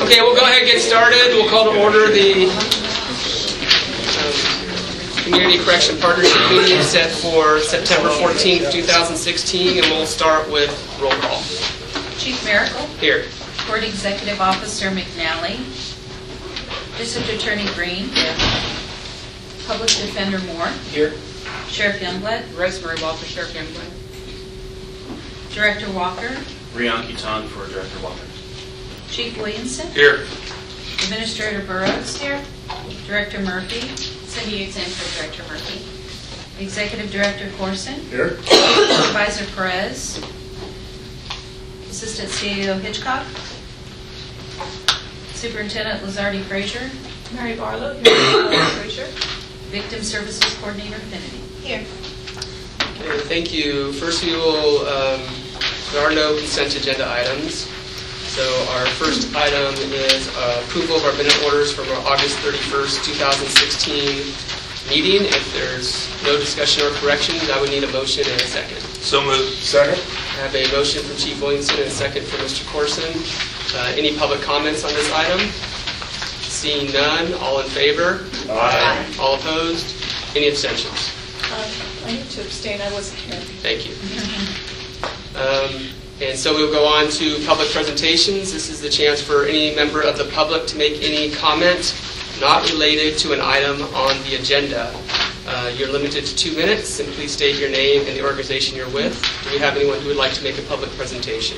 Okay, we'll go ahead and get started. We'll call to order the Community Correction Partnership meeting set for September 14th, 2016, and we'll start with roll call. Chief Miracle. Here. Court Executive Officer McNally. District Attorney Green. Here. Public Defender Moore. Here. Sheriff Youngblood. Rosemary Walker, Sheriff Youngblood. Director Walker. Rianki Tong for Director Walker. Chief Williamson. Here. Administrator Burrows. Here. Director Murphy. Cindy Exen for Director Murphy. Executive Director Corson. Here. Supervisor Perez. Assistant CEO Hitchcock. Superintendent Lazardi Frazier. Mary Barlow, here. Frazier. Victim Services Coordinator Finity. Here. Okay, thank you. First, we will. There are no consent agenda items. So our first item is approval of our minute orders from our August 31st, 2016 meeting. If there's no discussion or corrections, I would need a motion and a second. So moved. Second. I have a motion from Chief Williamson and a second from Mr. Corson. Any public comments on this item? Seeing none, all in favor? Aye. All opposed? Any abstentions? I need to abstain. I wasn't here. Thank you. And so we'll go on to public presentations. This is the chance for any member of the public to make any comment not related to an item on the agenda. You're limited to 2 minutes. Simply state your name and the organization you're with. Do we have anyone who would like to make a public presentation?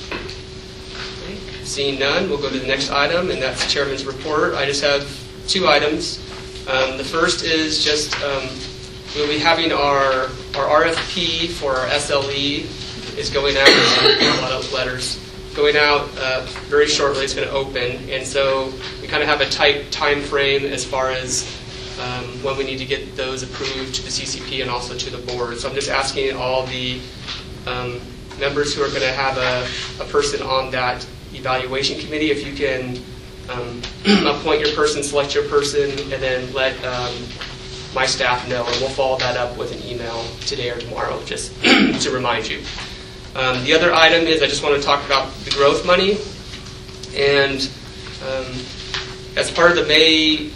Okay. Seeing none, we'll go to the next item, and that's Chairman's report. I just have 2 items. The first is just we'll be having our RFP for our SLE is going out, a lot of letters, going out very shortly. It's going to open, and so we kind of have a tight time frame as far as when we need to get those approved to the CCP and also to the board. So I'm just asking all the members who are going to have a person on that evaluation committee, if you can appoint your person, select your person, and then let my staff know, and we'll follow that up with an email today or tomorrow just to remind you. The other item is I just want to talk about the growth money. And as part of the May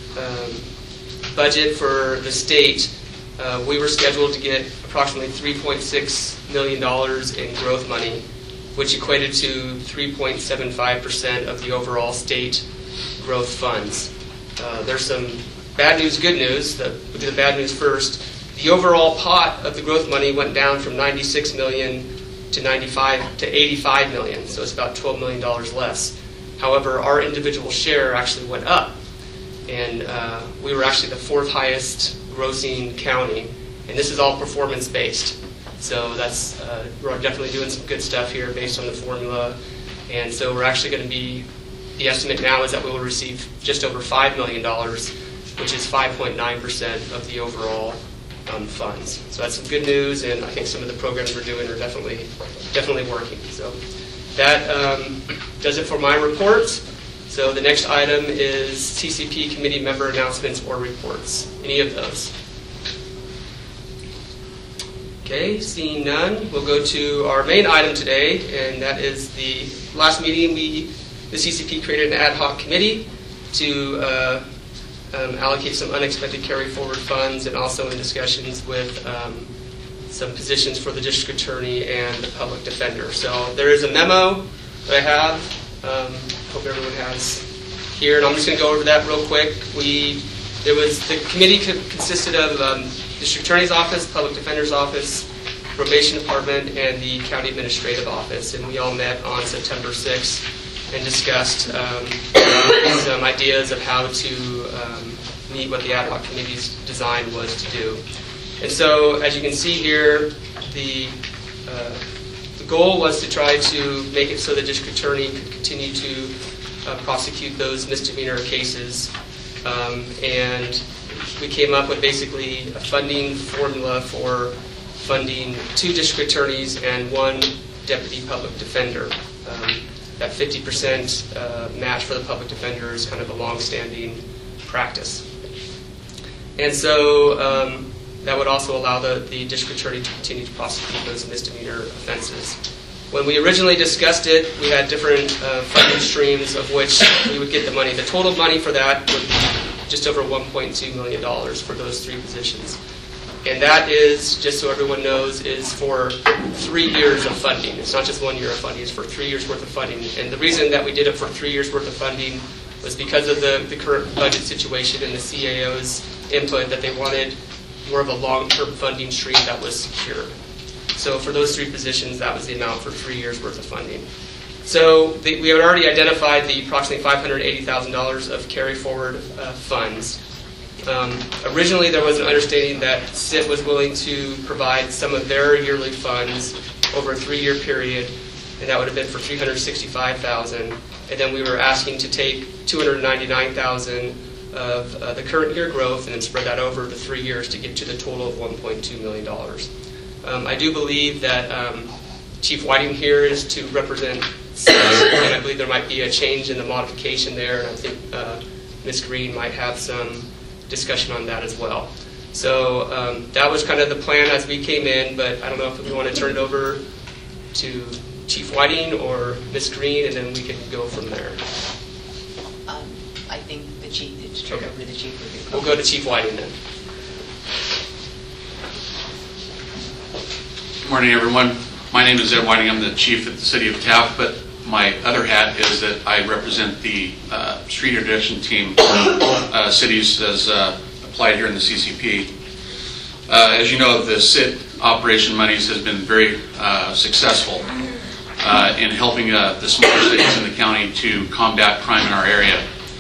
budget for the state, we were scheduled to get approximately $3.6 million in growth money, which equated to 3.75% of the overall state growth funds. There's some bad news, good news. We'll do the bad news first. The overall pot of the growth money went down from $96 million to $85 million, so it's about $12 million less. However, our individual share actually went up, and we were actually the 4th highest grossing county, and this is all performance based. So that's we're definitely doing some good stuff here based on the formula, and so we're actually going to be. The estimate now is that we will receive just over $5 million, which is 5.9% of the overall funds. So that's some good news, and I think some of the programs we're doing are definitely working. So that does it for my report. So the next item is CCP committee member announcements or reports. Any of those? Okay, seeing none, we'll go to our main item today, and that is the last meeting the CCP created an ad hoc committee to allocate some unexpected carry forward funds, and also in discussions with some positions for the district attorney and the public defender. So there is a memo that I have. Hope everyone has here, and I'm just going to go over that real quick. The committee consisted of district attorney's office, public defender's office, probation department, and the county administrative office, and we all met on September 6th and discussed some ideas of how to meet what the ad hoc committee's design was to do. And so, as you can see here, the goal was to try to make it so the district attorney could continue to prosecute those misdemeanor cases. And we came up with basically a funding formula for funding 2 district attorneys and 1 deputy public defender. That 50% match for the public defender is kind of a long-standing practice. And so that would also allow the district attorney to continue to prosecute those misdemeanor offenses. When we originally discussed it, we had different funding streams of which we would get the money. The total money for that would be just over $1.2 million for those 3 positions. And that is, just so everyone knows, is for 3 years of funding. It's not just 1 year of funding, it's for 3 years worth of funding. And the reason that we did it for 3 years worth of funding was because of the current budget situation and the CAO's input that they wanted more of a long-term funding stream that was secure. So for those 3 positions, that was the amount for 3 years worth of funding. So we had already identified the approximately $580,000 of carry forward funds. Originally, there was an understanding that CIT was willing to provide some of their yearly funds over a 3-year period, and that would have been for $365,000. And then we were asking to take $299,000 of the current year growth and then spread that over the 3 years to get to the total of $1.2 million. I do believe that Chief Whiting here is to represent CIT, and I believe there might be a change in the modification there, and I think Ms. Green might have some discussion on that as well. So that was kind of the plan as we came in, but I don't know if we want to turn it over to Chief Whiting or Ms. Green, and then we can go from there. I think the chief, it's turned over to the chief. We'll go to Chief Whiting then. Good morning, everyone. My name is Ed Whiting. I'm the chief at the City of Taft, but my other hat is that I represent the street interdiction team cities as applied here in the CCP. As you know, the CIT operation monies has been very successful in helping the smaller cities in the county to combat crime in our area.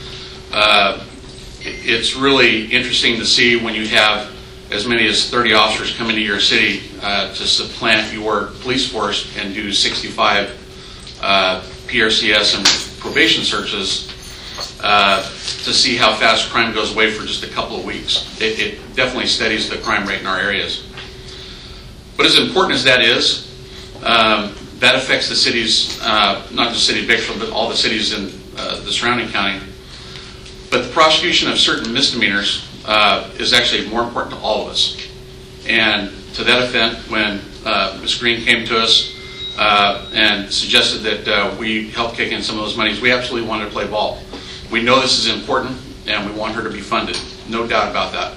It's really interesting to see when you have as many as 30 officers come into your city to supplant your police force and do 65 PRCS and probation searches to see how fast crime goes away for just a couple of weeks. It definitely steadies the crime rate in our areas. But as important as that is, that affects the cities, not just the city of Bakersfield, but all the cities in the surrounding county. But the prosecution of certain misdemeanors is actually more important to all of us. And to that effect, when Ms. Green came to us and suggested that we help kick in some of those monies, we absolutely wanted to play ball. We know this is important, and we want her to be funded. No doubt about that.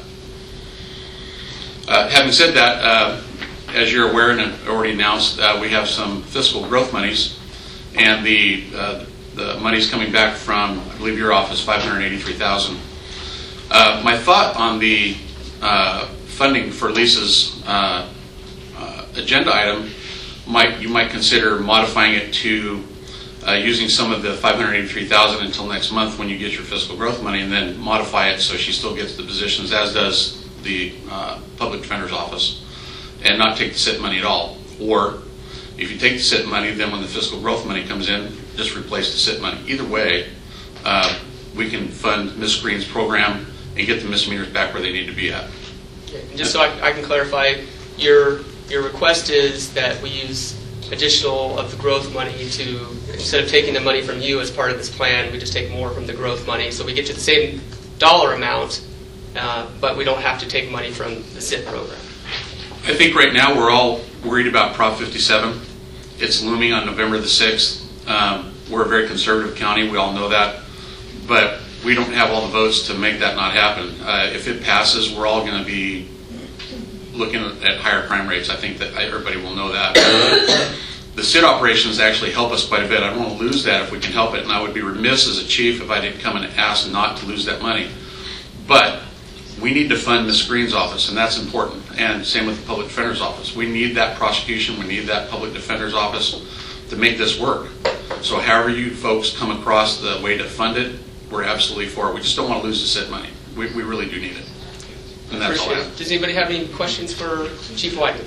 Having said that, as you're aware and already announced, we have some fiscal growth monies, and the monies coming back from, I believe, your office, $583,000. My thought on the funding for Lisa's agenda item, you might consider modifying it to using some of the $583,000 until next month when you get your fiscal growth money, and then modify it so she still gets the positions, as does the Public Defender's Office, and not take the CIT money at all. Or if you take the CIT money, then when the fiscal growth money comes in, just replace the CIT money. Either way, we can fund Ms. Green's program and get the misdemeanors back where they need to be at. Okay. And just so I can clarify, your request is that we use additional of the growth money to, instead of taking the money from you as part of this plan, we just take more from the growth money. So we get to the same dollar amount, but we don't have to take money from the CIT program. I think right now we're all worried about Prop 57. It's looming on November the 6th. We're a very conservative county, we all know that, but we don't have all the votes to make that not happen. If it passes, we're all going to be looking at higher crime rates. I think that everybody will know that. The CIT operations actually help us quite a bit. I don't want to lose that if we can help it, and I would be remiss as a chief if I didn't come and ask not to lose that money. But we need to fund Ms. Green's office, and that's important, and same with the Public Defender's Office. We need that prosecution, we need that Public Defender's Office to make this work. So however you folks come across the way to fund it, we're absolutely for it. We just don't want to lose the CIT money. We really do need it. And that's all I have. Does anybody have any questions for Chief Whiting?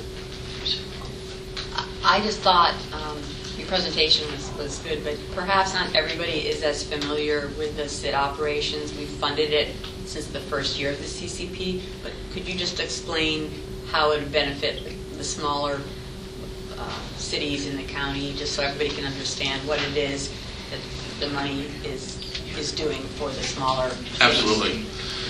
I just thought your presentation was good, but perhaps not everybody is as familiar with the CIT operations. We've funded it since the first year of the CCP, but could you just explain how it would benefit the smaller cities in the county, just so everybody can understand what it is that the money is doing for the smaller cities? Absolutely.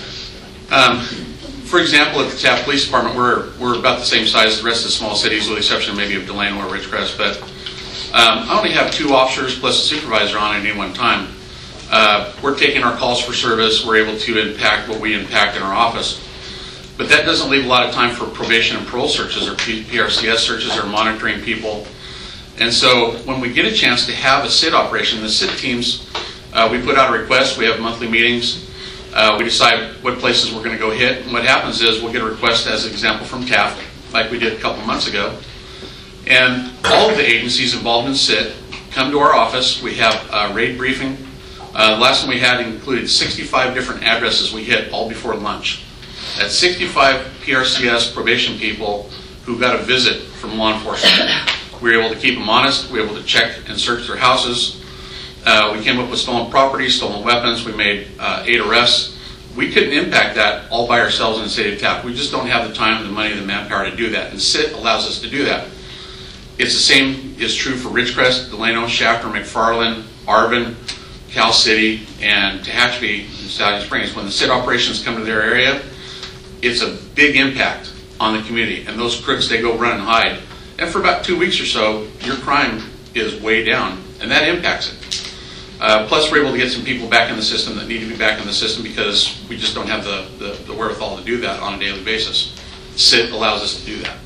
For example, at the Taft Police Department, we're about the same size as the rest of the small cities, with the exception maybe of Delano or Ridgecrest. But I only have 2 officers plus a supervisor on at any one time. We're taking our calls for service. We're able to impact what we impact in our office. But that doesn't leave a lot of time for probation and parole searches or PRCS searches or monitoring people. And so when we get a chance to have a SIT operation, the SIT teams, we put out a request. We have monthly meetings. We decide what places we're going to go hit. And what happens is we'll get a request, as an example, from Taft, like we did a couple months ago. And all of the agencies involved in SIT come to our office. We have a raid briefing. The last one we had included 65 different addresses we hit all before lunch. That's 65 PRCS probation people who got a visit from law enforcement. We were able to keep them honest. We were able to check and search their houses. We came up with stolen property, stolen weapons. We made 8 arrests. We couldn't impact that all by ourselves in the city of Taft. We just don't have the time, the money, the manpower to do that. And SIT allows us to do that. It's the same is true for Ridgecrest, Delano, Shafter, McFarland, Arvin, Cal City, and Tehachapi, and Stallion Springs. When the SIT operations come to their area, it's a big impact on the community. And those crooks, they go run and hide. And for about 2 weeks or so, your crime is way down, and that impacts it. Plus, we're able to get some people back in the system that need to be back in the system because we just don't have the wherewithal to do that on a daily basis. SIT allows us to do that.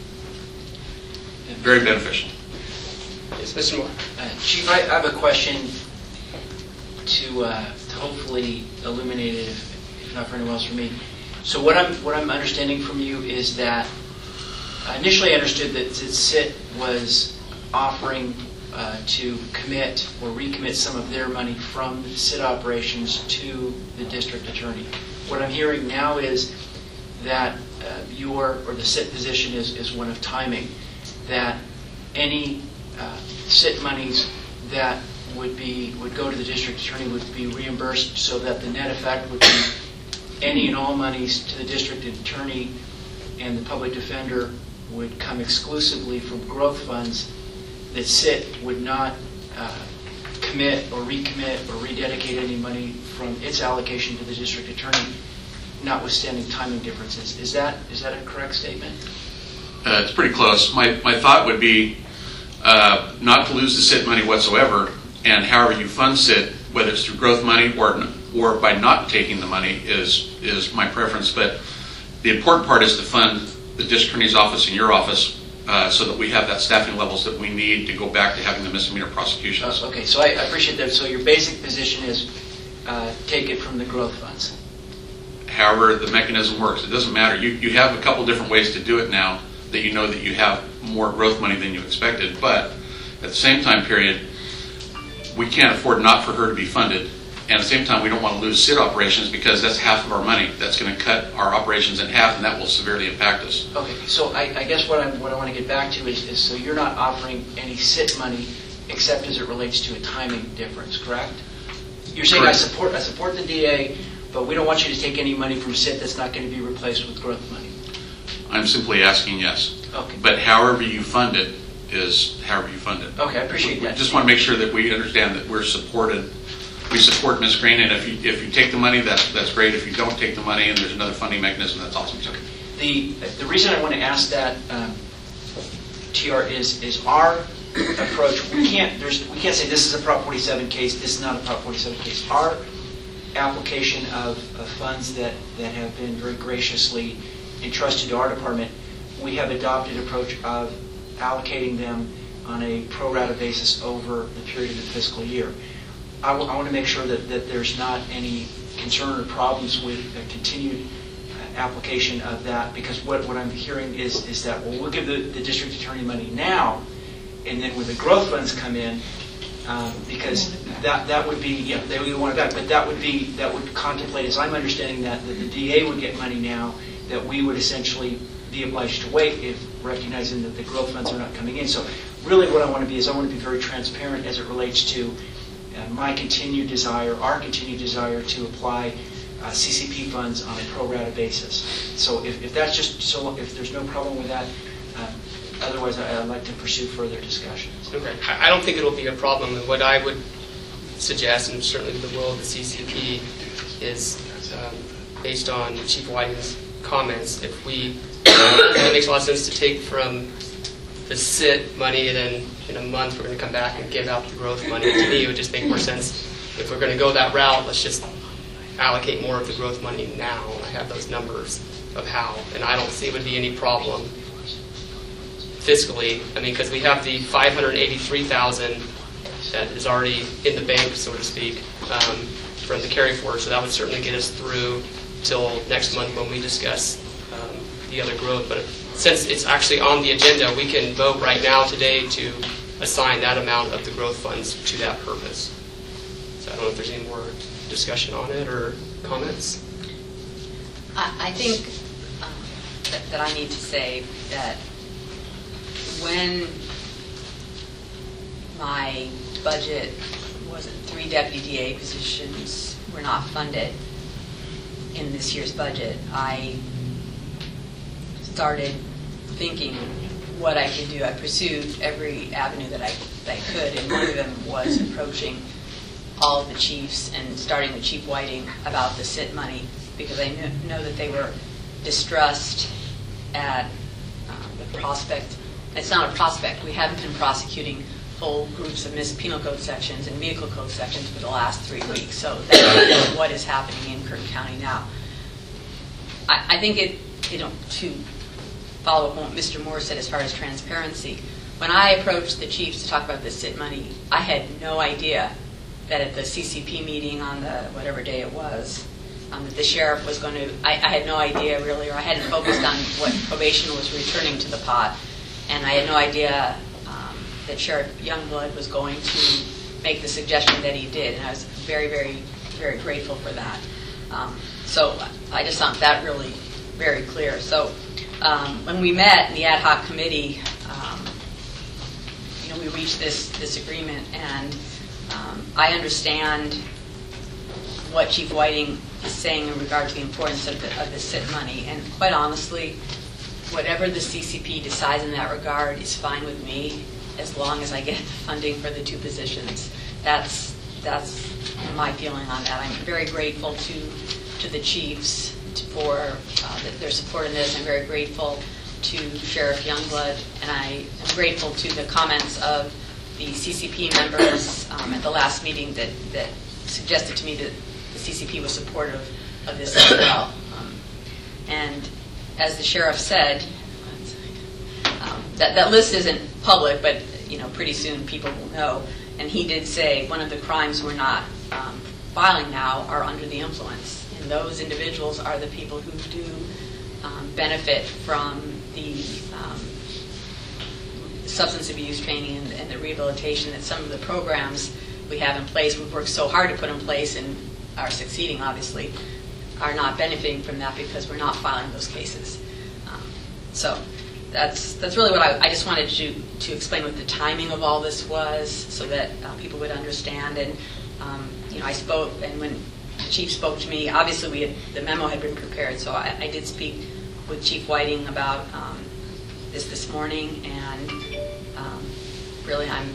Very beneficial. Yes, Mr. Moore. Chief, I have a question to hopefully illuminate it, if not for anyone else, for me. So what I'm understanding from you is that initially I understood that SIT was offering to commit or recommit some of their money from the SIT operations to the district attorney. What I'm hearing now is that the SIT position is one of timing, that any SIT monies that would go to the district attorney would be reimbursed, so that the net effect would be any and all monies to the district attorney and the public defender would come exclusively from growth funds, that SIT would not commit or recommit or rededicate any money from its allocation to the district attorney, notwithstanding timing differences. Is that a correct statement? It's pretty close. My thought would be not to lose the SIT money whatsoever, and however you fund SIT, whether it's through growth money or by not taking the money, is my preference. But the important part is to fund the district attorney's office and your office so that we have that staffing levels that we need to go back to having the misdemeanor prosecutions. Okay, so I appreciate that. So your basic position is take it from the growth funds. However the mechanism works, it doesn't matter. You have a couple different ways to do it now that you know that you have more growth money than you expected, but at the same time period, we can't afford not for her to be funded. And at the same time, we don't want to lose SIT operations because that's half of our money. That's going to cut our operations in half, and that will severely impact us. Okay, so I guess what I want to get back to is so you're not offering any SIT money except as it relates to a timing difference, correct? You're saying Correct. I support the DA, but we don't want you to take any money from SIT that's not going to be replaced with growth money. I'm simply asking yes. Okay. But however you fund it is however you fund it. Okay, I appreciate We that. just want to make sure that we understand that we're supported. We support Ms. Green, and if you take the money, that's great. If you don't take the money and there's another funding mechanism, that's awesome too. The reason I want to ask that, TR, is our approach. We can't say this is a Prop 47 case. This is not a Prop 47 case. Our application of funds that have been very graciously entrusted to our department, we have adopted an approach of allocating them on a pro rata basis over the period of the fiscal year. I want to make sure that there's not any concern or problems with a continued application of that, because what I'm hearing is that, well, we'll give the district attorney money now, and then when the growth funds come in, because that would be, they would want it back, but that would contemplate, as I'm understanding that the DA would get money now, that we would essentially be obliged to wait if recognizing that the growth funds are not coming in. So really what I want to be is I want to be very transparent as it relates to our continued desire to apply CCP funds on a pro rata basis. So if there's no problem with that, otherwise I'd like to pursue further discussions. Okay. I don't think it'll be a problem. And what I would suggest, and certainly the will of the CCP, is based on Chief Whiting's comments, if we, it makes a lot of sense to take from the SIT money, and then in a month we're going to come back and give out the growth money. To me, it would just make more sense. If we're going to go that route, let's just allocate more of the growth money now. I have those numbers of how, and I don't see it would be any problem fiscally. I mean, because we have the $583,000 that is already in the bank, so to speak, from the carry forward. So that would certainly get us through till next month when we discuss the other growth. But since it's actually on the agenda, we can vote right now today to assign that amount of the growth funds to that purpose. So I don't know if there's any more discussion on it or comments. I think that I need to say that when my budget wasn't 3 deputy DA positions were not funded in this year's budget, I started thinking what I could do. I pursued every avenue that I could, and one of them was approaching all of the chiefs and starting with Chief Whiting about the SIT money, because I know that they were distressed at the prospect. It's not a prospect. We haven't been prosecuting full groups of missed penal code sections and vehicle code sections for the last 3 weeks. So that's what is happening in Kern County now. I think to follow up on what Mr. Moore said as far as transparency, when I approached the chiefs to talk about the SIT money, I had no idea that at the CCP meeting on the whatever day it was, that the sheriff was going to, I had no idea really, or I hadn't focused on what probation was returning to the pot, and I had no idea that Sheriff Youngblood was going to make the suggestion that he did, and I was very, very, very grateful for that. So I just found that really very clear. So when we met in the ad hoc committee, we reached this agreement, and I understand what Chief Whiting is saying in regard to the importance of the SIT money, and quite honestly, whatever the CCP decides in that regard is fine with me, as long as I get the funding for the 2 positions. That's my feeling on that. I'm very grateful to the chiefs for their support in this. I'm very grateful to Sheriff Youngblood, and I am grateful to the comments of the CCP members at the last meeting that suggested to me that the CCP was supportive of this as well. And as the sheriff said, that list isn't public, but pretty soon people will know. And he did say one of the crimes we're not filing now are under the influence, and those individuals are the people who do benefit from the substance abuse training and the rehabilitation that some of the programs we have in place, we've worked so hard to put in place and are succeeding, obviously, are not benefiting from that because we're not filing those cases. So that's really what I just wanted to explain what the timing of all this was, so that people would understand. And I spoke, and when the chief spoke to me, obviously the memo had been prepared, so I did speak with Chief Whiting about this morning, and really I'm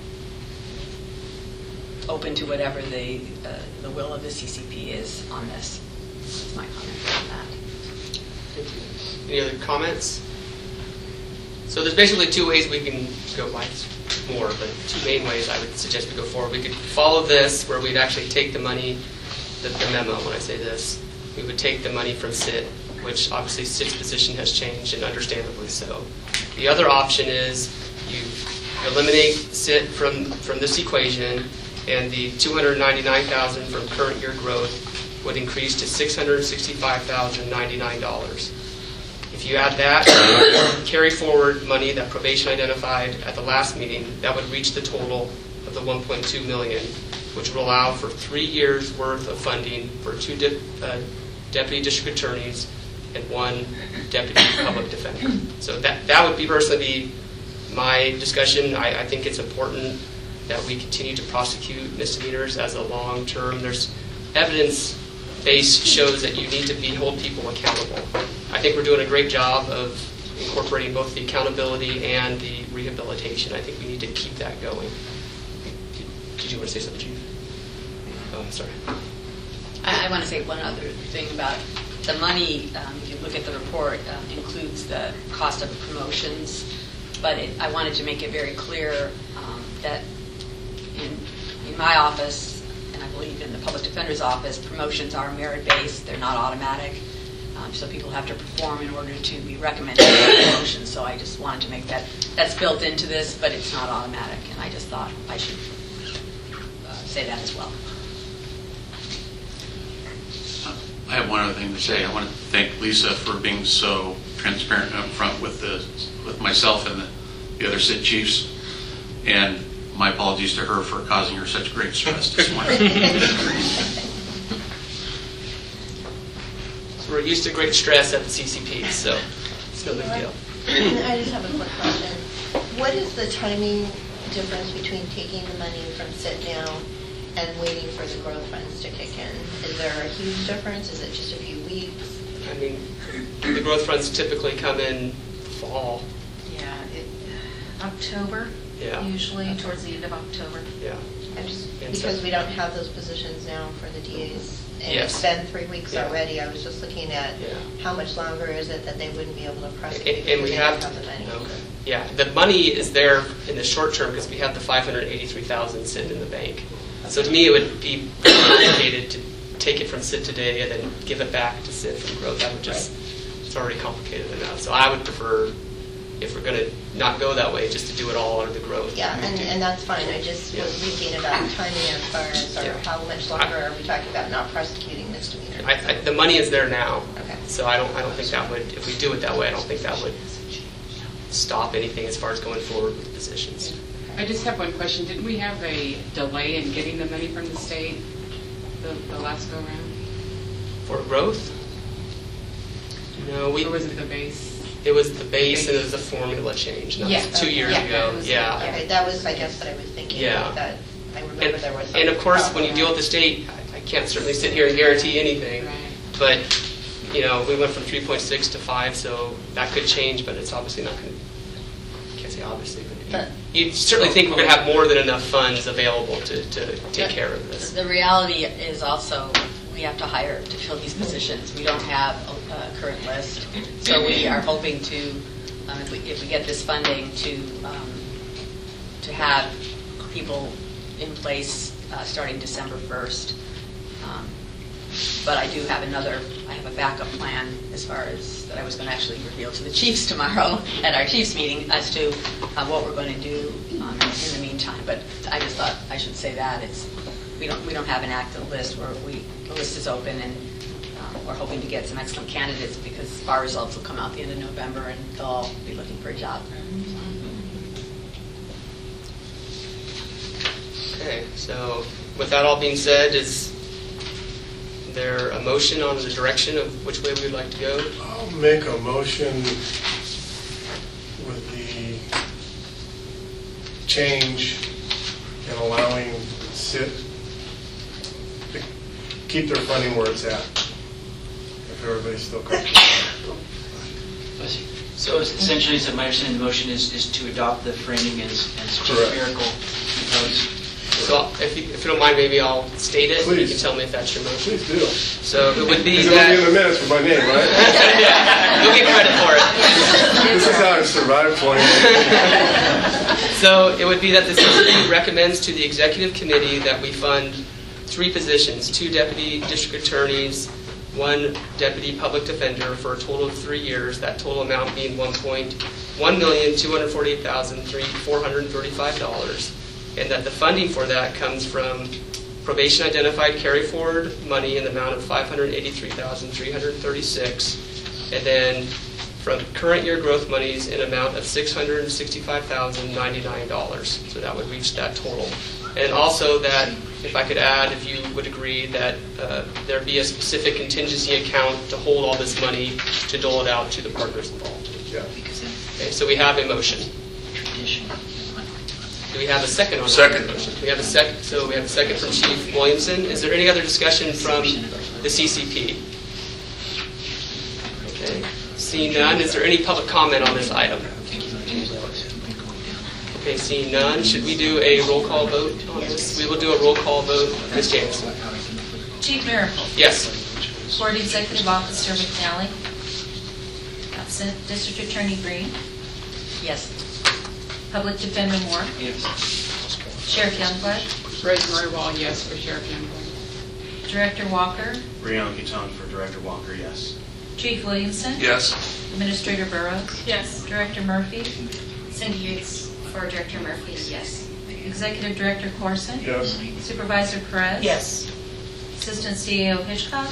open to whatever the will of the CCP is on this. That's my comment on that. Thank you. Any other comments? So there's basically 2 ways we can go, more, but 2 main ways I would suggest we go forward. We could follow this, where we'd actually take the money, the memo, when I say this, we would take the money from SIT, which obviously SIT's position has changed, and understandably so. The other option is you eliminate SIT from this equation, and the $299,000 from current year growth would increase to $665,099. If you add that carry forward money that probation identified at the last meeting, that would reach the total of the $1.2 million, which would allow for 3 years worth of funding for 2 deputy district attorneys and 1 deputy public defender. So that would personally be my discussion. I think it's important that we continue to prosecute misdemeanors as a long term. There's evidence base shows that you need to hold people accountable. I think we're doing a great job of incorporating both the accountability and the rehabilitation. I think we need to keep that going. Did you want to say something, Chief? Oh, I'm sorry. I want to say one other thing about the money. If you look at the report, includes the cost of promotions But I wanted to make it very clear that in my office, and I believe in the public defender's office, promotions are merit-based, they're not automatic. So people have to perform in order to be recommended for promotion. So I just wanted to make that's built into this, but it's not automatic. And I just thought I should say that as well. I have one other thing to say. I want to thank Lisa for being so transparent and upfront with myself and the other SID chiefs, and my apologies to her for causing her such great stress this morning. We're used to great stress at the CCP, so it's no big deal. I just have a quick question. What is the timing difference between taking the money from SIT now and waiting for the growth funds to kick in? Is there a huge difference? Is it just a few weeks? I mean, the growth funds typically come in fall. Yeah, October, Yeah. usually towards the end of October. Yeah. I'm just, And so- because we don't have those positions now for the DAs. And Yes. it's been 3 weeks Yeah. already. I was just looking at Yeah. how much longer is it that they wouldn't be able to prosecute And because we they have, don't have the money. okay. Yeah, the money is there in the short term because we have the $583,000 sitting in the bank. So to me, it would be complicated to take it from SID today and then give it back to SID from growth. That would just, it's already complicated enough. So I would prefer, if we're going to not go that way, just to do it all out of the growth. Yeah, and that's fine. I just was thinking about timing as far as Yeah. how much longer are we talking about not prosecuting misdemeanor? The money is there now. Okay. So I don't think that would, if we do it that way, I don't think that would stop anything as far as going forward with positions. I just have one question. Didn't we have a delay in getting the money from the state the last go around? For growth? No, Or was it the base? it was the base and it was the formula change. That was 2 years Yeah. ago. Yeah. Okay, that was, I guess, what I was thinking. Yeah. That I remember there was. And of course, some when you deal with the state, I can't certainly sit here and guarantee anything. Right. But, we went from 3.6 to 5, so that could change, but it's obviously not going to, I can't say obviously, but you certainly think we're going to have more than enough funds available to take care of this. The reality is also we have to hire to fill these positions. We don't have a current list, so we are hoping to, if we get this funding, to have people in place starting December 1st. But I do have I have a backup plan as far as that I was going to actually reveal to the chiefs tomorrow at our chiefs meeting as to what we're going to do in the meantime. But I just thought I should say that we don't have an active list where the list is open, and we're hoping to get some excellent candidates because our results will come out at the end of November and they'll all be looking for a job. Okay, so with that all being said, is there a motion on the direction of which way we would like to go? I'll make a motion with the change in allowing SIT to keep their funding where it's at, if everybody's still comfortable. So essentially, so my understanding of the motion is to adopt the framing as Chief Correct. Miracle proposed. So if you don't mind, maybe I'll state it. Please. You can tell me if that's your motion. Please do. So it would be Because it'll be in the that... minutes with my name, right? You'll get credit for it. This is how I survived 20 years. So it would be that the CCP recommends to the executive committee that we fund 3 positions, 2 deputy district attorneys, 1 deputy public defender for a total of 3 years, that total amount being $1,248,435, and that the funding for that comes from probation identified carry forward money in the amount of $583,336, and then from current year growth monies in amount of $665,099. So that would reach that total. And also that, if I could add, if you would agree, that there be a specific contingency account to hold all this money to dole it out to the partners involved. Yeah. Okay, so we have a motion. Do we have a second on that Second. motion? We have a second. So we have a second from Chief Williamson. Is there any other discussion from the CCP? Okay. Seeing none, is there any public comment on this item? Okay, seeing none, should we do a roll call vote on this? We will do a roll call vote. Ms. James? Chief Miracle. Yes. Florida Executive Officer McNally. Absent. District Attorney Green. Yes. Public Defender Moore. Yes. Sheriff Youngblood. Rosemary Wall, yes, for Sheriff Youngblood. Director Walker. Brianna Keaton for Director Walker, yes. Chief Williamson. Yes. Administrator Burrows. Yes. Director Murphy. Cindy Yates for Director Murphy, yes. Executive Director Corson. Yes. Supervisor Perez. Yes. Assistant CEO Hitchcock.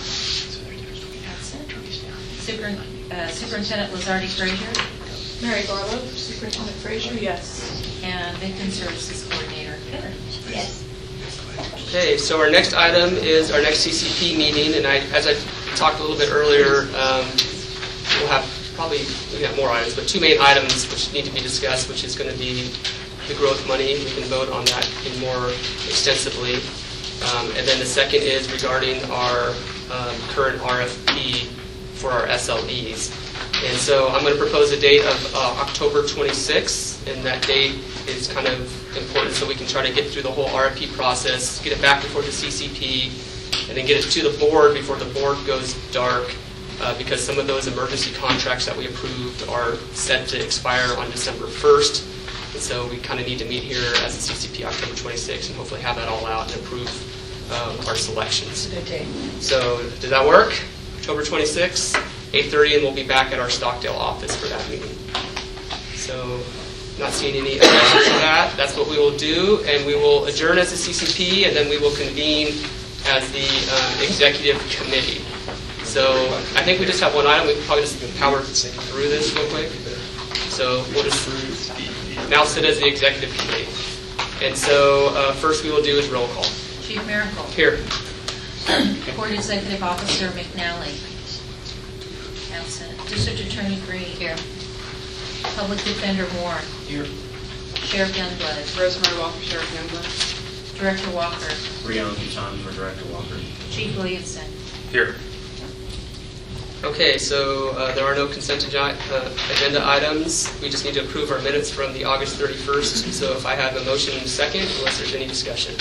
Superintendent Lazardi Frazier. Mary Barlow, Superintendent Frazier, yes. And Victim Services Coordinator Heather. Yes. Okay, so our next item is our next CCP meeting, and as I talked a little bit earlier, we'll have we have more items, but two main items which need to be discussed, which is going to be the growth money. We can vote on that in more extensively. And then the second is regarding our current RFP for our SLEs. And so I'm going to propose a date of October 26th, and that date is kind of important so we can try to get through the whole RFP process, get it back before the CCP, and then get it to the board before the board goes dark, because some of those emergency contracts that we approved are set to expire on December 1st. And so we kind of need to meet here as a CCP October 26th and hopefully have that all out and approve our selections. Good day. So does that work? October 26th, 8:30, and we'll be back at our Stockdale office for that meeting. So not seeing any objections to that. That's what we will do, and we will adjourn as a CCP, and then we will convene as the executive committee. So I think we just have one item. We can probably just power through this real quick. So we'll just now sit as the executive committee. And so first we will do is roll call. Chief Miracle. Here. Court Executive Officer McNally. Absent. District Attorney Green. Here. Public Defender Moore. Here. Sheriff Youngblood. Rosemary Wall for Sheriff Youngblood. Director Walker. Brianna Keaton for Director Walker. Chief Williamson. Here. Okay, so there are no consent agenda items. We just need to approve our minutes from the August 31st. So if I have a motion and a second, unless there's any discussion.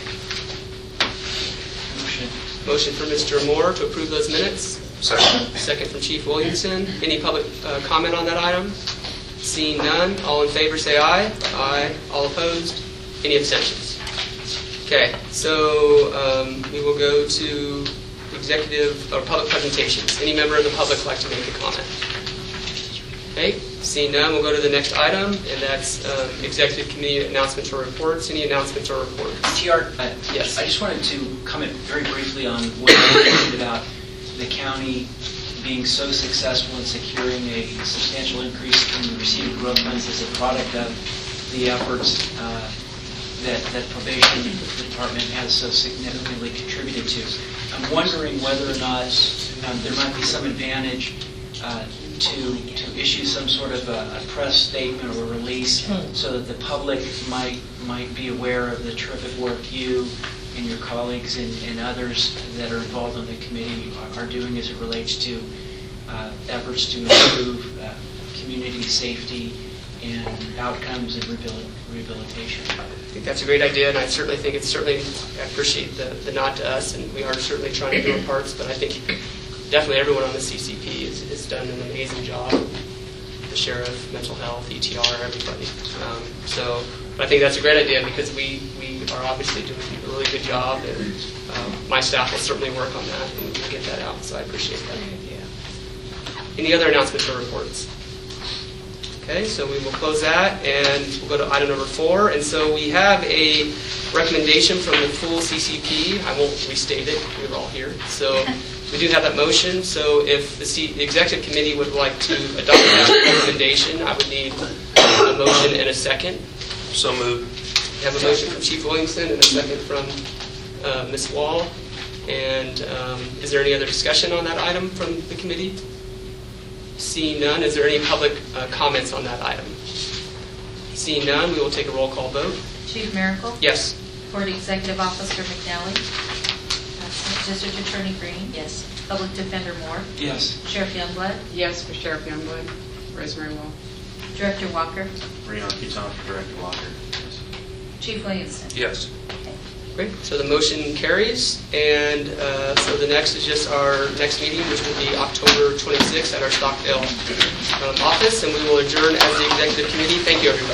Motion for Mr. Moore to approve those minutes. Second. Second from Chief Williamson. Any public comment on that item? Seeing none, all in favor say aye. Aye. All opposed? Any abstentions? Okay, so we will go to executive or public presentations. Any member of the public like to make a comment? Okay, seeing none, we'll go to the next item, and that's executive committee announcements or reports. Any announcements or reports? TR, Yes. I just wanted to comment very briefly on what you mentioned about the county being so successful in securing a substantial increase in the receiving growth funds as a product of the efforts that probation department has so significantly contributed to. I'm wondering whether or not there might be some advantage to issue some sort of a press statement or release so that the public might be aware of the terrific work you and your colleagues and others that are involved in the committee are doing as it relates to efforts to improve community safety and outcomes and rehabilitation. I think that's a great idea, and I certainly think I appreciate the nod to us, and we are certainly trying to do our parts, but I think definitely everyone on the CCP has done an amazing job. The sheriff, mental health, ETR, everybody. But I think that's a great idea because we are obviously doing a really good job, and my staff will certainly work on that and we'll get that out, so I appreciate that. Any other announcements or reports? Okay, so we will close that, and we'll go to item number 4. And so we have a recommendation from the full CCP. I won't restate it. We were all here. So we do have that motion. So if the executive committee would like to adopt that recommendation, I would need a motion and a second. So moved. We have a motion from Chief Williamson and a second from Ms. Wall. And is there any other discussion on that item from the committee? Seeing none, is there any public comments on that item? Seeing none, we will take a roll call vote. Chief Miracle. Yes. Court Executive Officer McNally. Absent. District Attorney Green. Yes. Public Defender Moore. Yes. Sheriff Youngblood. Yes, for Sheriff Youngblood. Rosemary Wall. Director Walker. Brianna Keaton for Director Walker. Chief Williamson. Yes. Great. So the motion carries, and so the next is just our next meeting, which will be October 26th at our Stockdale office, and we will adjourn as the executive committee. Thank you, everybody.